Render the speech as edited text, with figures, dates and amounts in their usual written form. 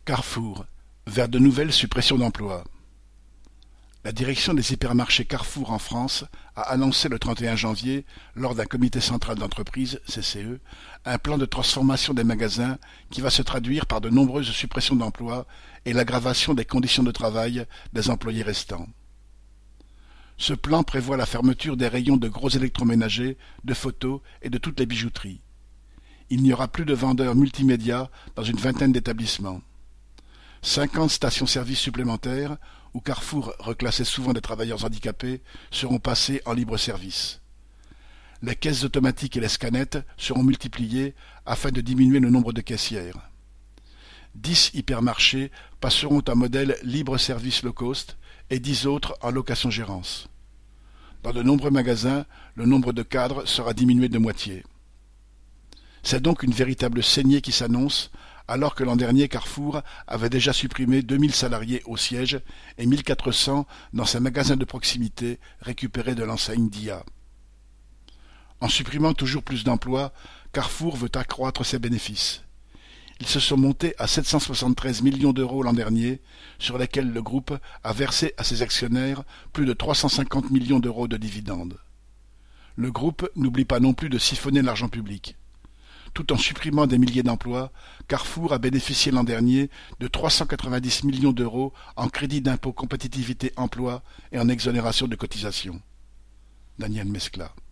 Carrefour, vers de nouvelles suppressions d'emplois. La direction des hypermarchés Carrefour en France a annoncé le 31 janvier, lors d'un comité central d'entreprise, CCE, un plan de transformation des magasins qui va se traduire par de nombreuses suppressions d'emplois et l'aggravation des conditions de travail des employés restants. Ce plan prévoit la fermeture des rayons de gros électroménagers, de photos et de toutes les bijouteries. Il n'y aura plus de vendeurs multimédia dans une vingtaine d'établissements. 50 stations-service supplémentaires, où Carrefour reclassait souvent des travailleurs handicapés, seront passées en libre service. Les caisses automatiques et les scanettes seront multipliées afin de diminuer le nombre de caissières. 10 hypermarchés passeront en modèle libre service low cost et 10 autres en location-gérance. Dans de nombreux magasins, le nombre de cadres sera diminué de moitié. C'est donc une véritable saignée qui s'annonce, alors que l'an dernier Carrefour avait déjà supprimé 2000 salariés au siège et 1400 dans ses magasins de proximité récupérés de l'enseigne DIA. En supprimant toujours plus d'emplois, Carrefour veut accroître ses bénéfices. Ils se sont montés à 773 millions d'euros l'an dernier, sur lesquels le groupe a versé à ses actionnaires plus de 350 millions d'euros de dividendes. Le groupe n'oublie pas non plus de siphonner l'argent public. Tout en supprimant des milliers d'emplois, Carrefour a bénéficié l'an dernier de 390 millions d'euros en crédit d'impôt compétitivité emploi et en exonération de cotisations. Daniel Mescla.